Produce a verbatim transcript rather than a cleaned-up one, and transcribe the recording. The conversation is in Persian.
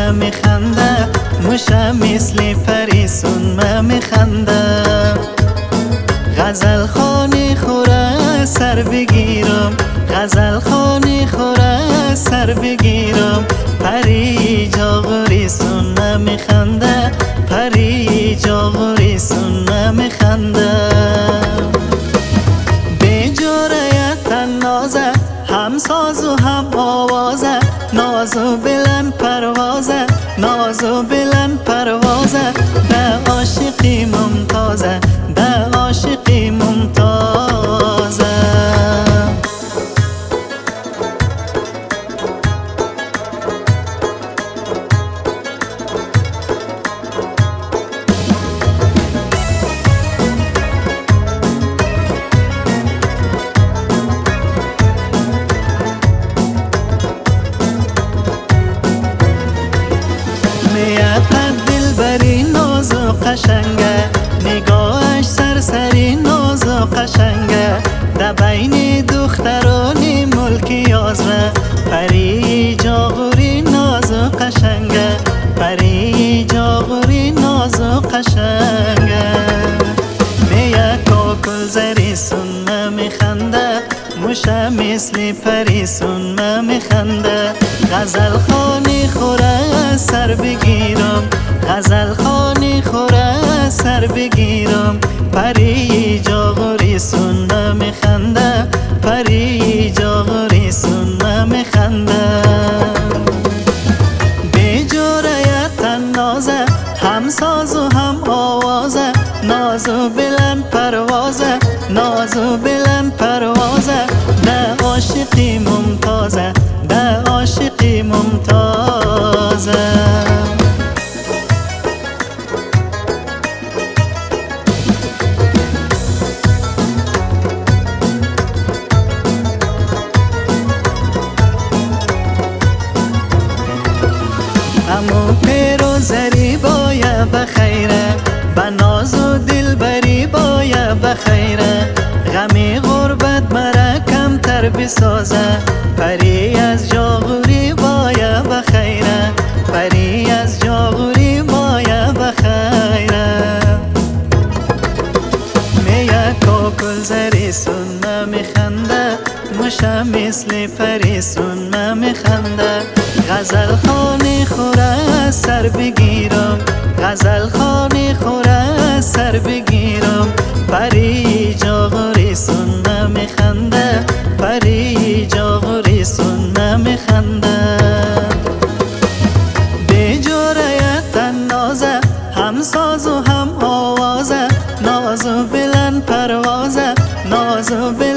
میخنده، موشه مثل پریسون میخنده. غزل خانی خوره سر بگیرم، غزل خانی خوره سر بگیرم. پری جاغوری سون میخنده، پری جاغوری سون میخنده. به جرأت نازه، هم ساز و هم آوازه، ناز و بلند پروازه، ناز و بلند پروازه. ده عاشقی ممتازه، ده عاشقی ممتازه. دلبری ناز و قشنگه، نگاهش سرسری ناز و قشنگه. در بین دخترانی ملک یازره، پری جاغوری ناز و قشنگه، پری جاغوری ناز و قشنگه. میه کاکل زری سون میخنده، موشه مثل پری سون میخنده. غزل خانی خوره سر بگیرم، غزل خانی خوره سر بگیرم. پری جاغوری سون میخنده، پری جاغوری سون میخنده. به جرأت نازه، هم ساز و هم آوازه، ناز و بلند پروازه، ناز و بلند پروازه. ده عاشقی ممتازه، ده عاشقی ممتازه. امو پیرو زری باید بخیره، به ناز و دلبری باید بخیره. غمی غربت مرا کمتر بسازه، پری از جاغوری باید بخیره، پری از جاغوری باید بخیره. میه کاکل زری سون میخنده، موشه مثل پری سون میخنده. غزل خانی خوره سر بگیرم، غزل خانی خوره سر بگیرم. پری جاغوری سون میخنده، پری جاغوری سون میخنده. به جرأت نازه، هم ساز و هم آوازه، ناز و بلند پروازه، ناز و بلند